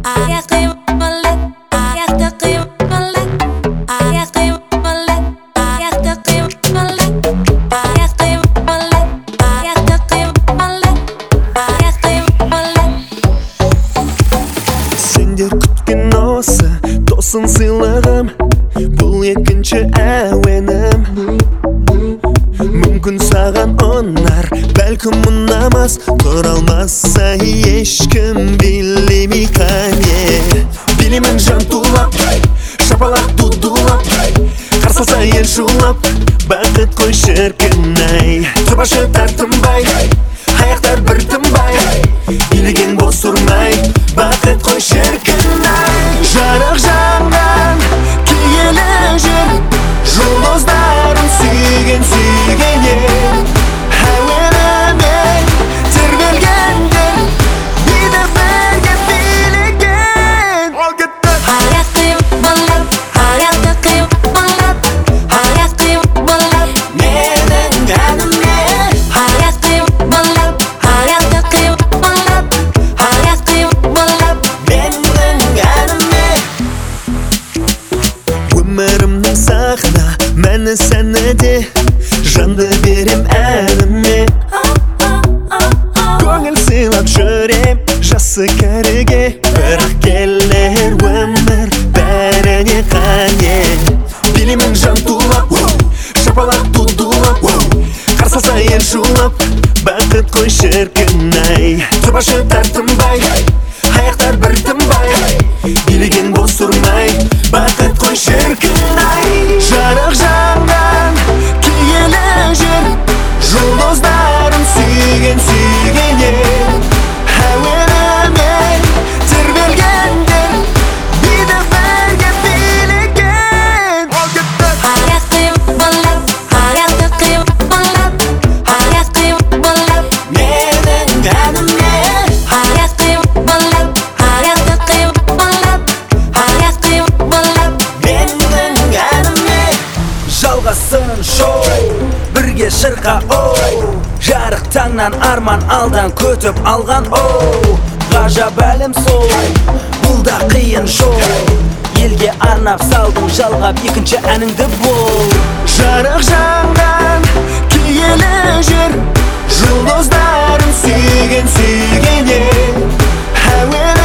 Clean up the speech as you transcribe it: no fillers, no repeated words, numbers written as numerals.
Тосын сыйлығым, бұл екінші әуенім. Мүмкін саған ұнар, бәлкім ұнамас, тұра алмаса ешкім билемей қане. Билемін жан тулап, шапалақ дудулап, қарсалса ел шулап, бақыт қой шіркін-ай. Тұрбашы тартынбай, аяқтар бір тынбай, билеген бос тұрмай, бақыт қой шіркін-ай. Жарық жанған киелі жер, жұлдыздарын сүйген сүйгенен, әуенімен тербелгендер, биді бірге билеген. Аяқты балап, аяқты қималап, аяқты балап, менің әніме. Аяқты балап, аяқты қималап, аяқты балап, менің әніме. Өмірімнің сахна, мәні сәніде, жанды берем әніме. Көңіл сыйлап жүрем жасы кәріге, бірақ келер өмір бәріне қане. Билемін жан тулап, шапалақ дудулап, қарсалса ел шулап, бақыт қой шіркін-ай. Тұрбашы тартынбай, аяқтар бір тынбай, билеген бос тұрмай, бақыт қой шіркін-ай. Жарық жанған киелі жер, жұлдыздарын сүйген сүйгенен, әуенімен тербелгендер, биді бірге билеген. Аяқты балап, аяқты қималап, аяқты балап, менің әніме. Аяқты балап, аяқты қималап, аяқты балап, менің әніме. Жалғасын шоу, бірге шырқа оу, жарық таңнан арман алдан көтіп алған оу. Ғажап әлем сол, бұл да қиын жол, елге арнап салдым жалғап екінші әніңді бол. Жарық жанған киелі жер, жұлдыздарын сүйген сүйгенен, әуен